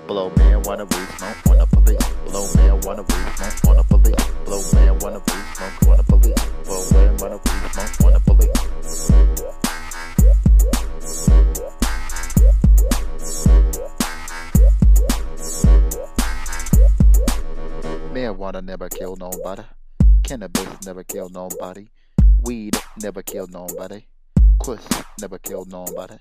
Blow man wanna weed smoke on the police. Blow man wanna weed smoke on the police. Blow man wanna weed smoke on the police. Blow man wanna weed smoke on the police. Marijuana never kill nobody. Cannabis never kill nobody. Weed never kill nobody. Kush never kill nobody.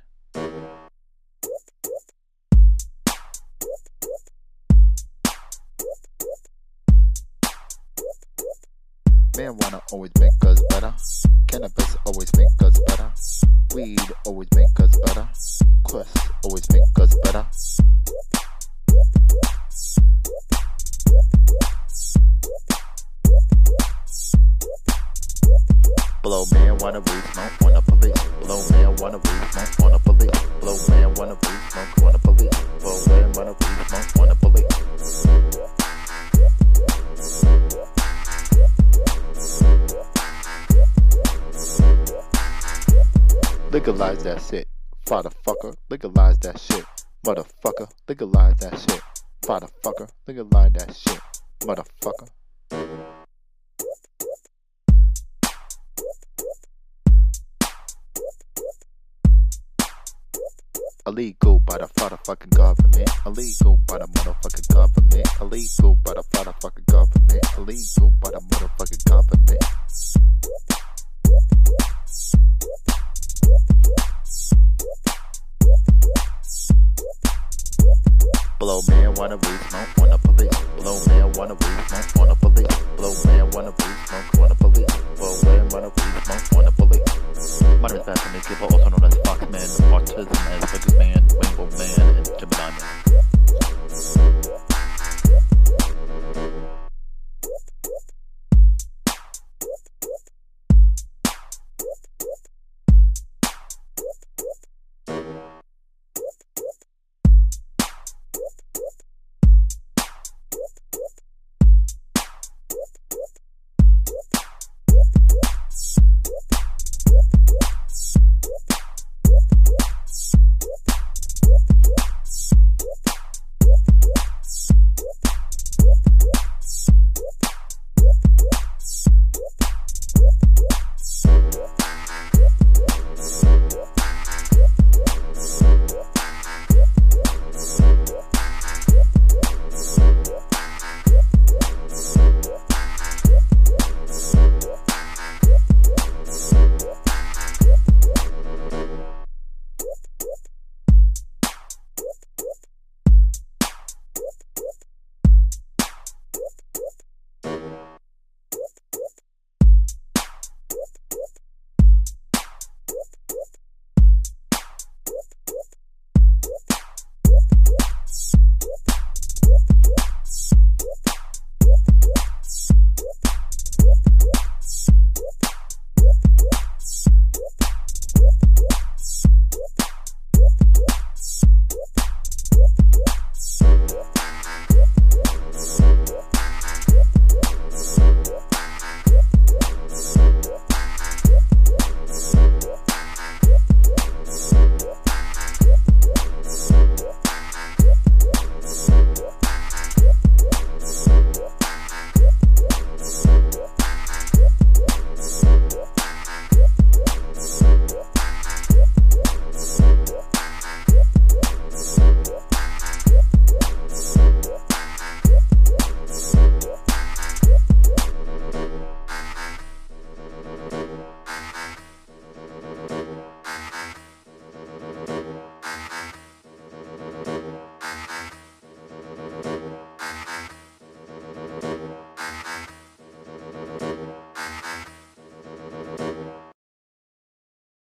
Marijuana always make us better. Cannabis always make us better. Weed always make us better. Kush always make us better. Blow man wanna weed smoke on the police. Blow man wanna weed smoke on the police. Blow man wanna weed smoke on the police. Blow man wanna weed smoke on the police. Legalize that shit, fatherfucker. Legalize that shit, motherfucker. Legalize that shit, fatherfucker. Legalize that shit, motherfucker. Illegal by the motherfucking government. Illegal by the motherfucking government. Illegal by the motherfucking government. Illegal by the motherfucking government. Blow man wanna weed smoke on the police. Blow man wanna weed smoke on the police. Blow man wanna weed smoke on the police. Blow man wanna weed smoke on the police. My name is Bethany, people also known as Foxman, Autism as Biggest Man, Rainbow Man, and Gemini Man.